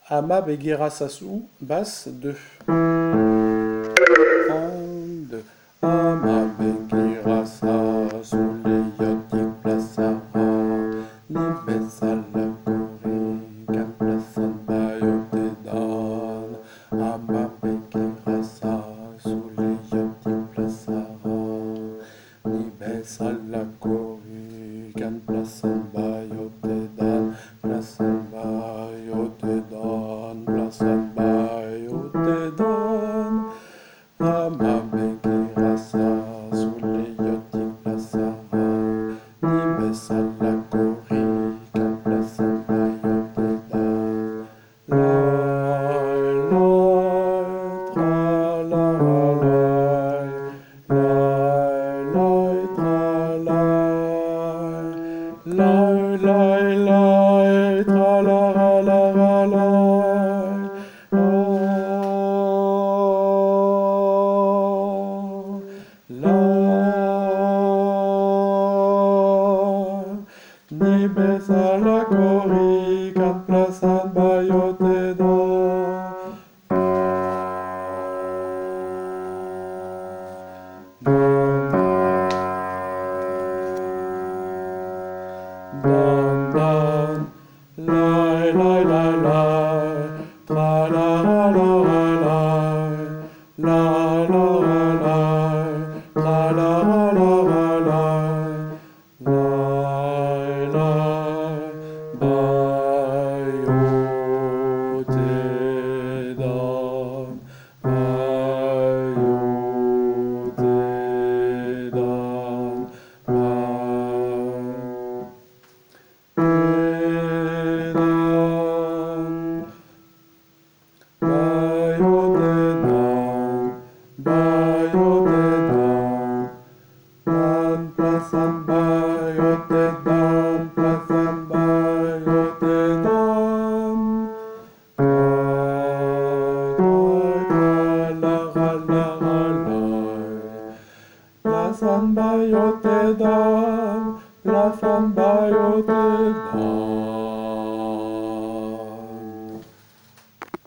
Ama begira sasu, basse 2. 1, 2. Ama begira sasu, leiotik plasara, nibes à la corican plasan baiotedan. Ama begira sasu, leiotik plasara, nibes à la corican plasan baiotedan. Plasan baiotedan, plasan baiotedan. Ama begira sasu, leiotik plasara, nibes à la corican plasan baiotedan. Lai, lai, tra la lai, lai, tra lai, lai, tra la lai, oh, lai, nibes à la corican plasan baiotedan. Don, don, lai, lai, lai, lai, tra la lai, lai, lai, lai, lai, tra la lai, lai, lai, baiotedan, baiotedan, baiotedan, plasan baiotedan, plasan baiotedan. Plasan baiotedan, plasan baiotedan.